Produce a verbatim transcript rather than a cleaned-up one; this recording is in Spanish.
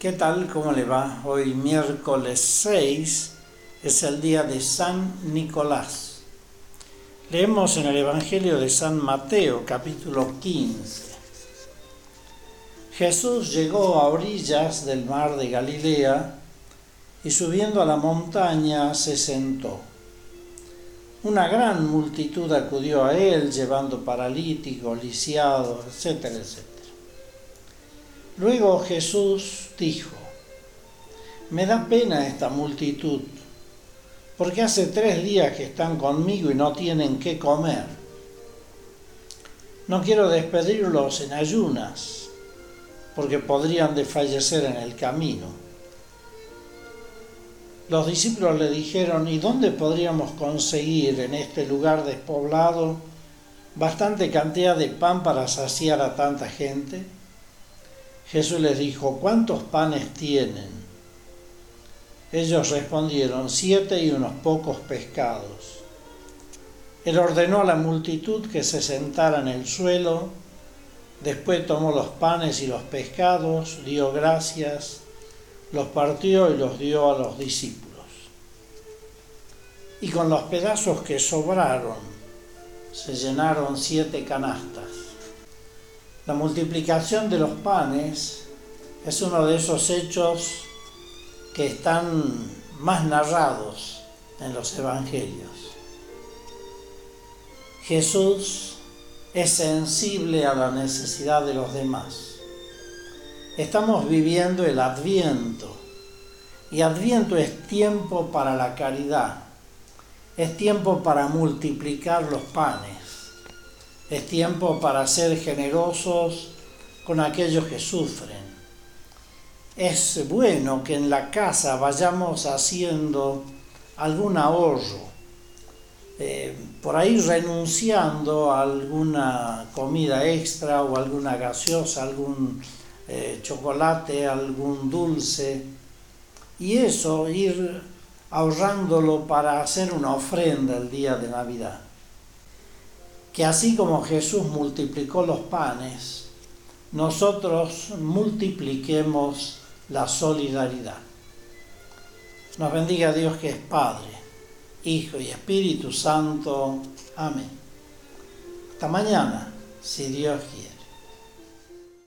¿Qué tal? ¿Cómo le va? Hoy miércoles seis es el día de San Nicolás. Leemos en el Evangelio de San Mateo, capítulo quince. Jesús llegó a orillas del mar de Galilea y subiendo a la montaña se sentó. Una gran multitud acudió a él llevando paralíticos, lisiados, etcétera, etcétera. Luego Jesús dijo: me da pena esta multitud, porque hace tres días que están conmigo y no tienen qué comer. No quiero despedirlos en ayunas, porque podrían desfallecer en el camino. Los discípulos le dijeron: ¿y dónde podríamos conseguir en este lugar despoblado bastante cantidad de pan para saciar a tanta gente? Jesús les dijo: ¿cuántos panes tienen? Ellos respondieron: siete y unos pocos pescados. Él ordenó a la multitud que se sentara en el suelo, después tomó los panes y los pescados, dio gracias, los partió y los dio a los discípulos. Y con los pedazos que sobraron, se llenaron siete canastas. La multiplicación de los panes es uno de esos hechos que están más narrados en los evangelios. Jesús es sensible a la necesidad de los demás. Estamos viviendo el Adviento, y Adviento es tiempo para la caridad, es tiempo para multiplicar los panes, es tiempo para ser generosos con aquellos que sufren. Es bueno que en la casa vayamos haciendo algún ahorro, eh, por ahí renunciando a alguna comida extra o alguna gaseosa, algún eh, chocolate, algún dulce, y eso ir ahorrándolo para hacer una ofrenda el día de Navidad. Que así como Jesús multiplicó los panes, nosotros multipliquemos la solidaridad. Nos bendiga Dios, que es Padre, Hijo y Espíritu Santo. Amén. Hasta mañana, si Dios quiere.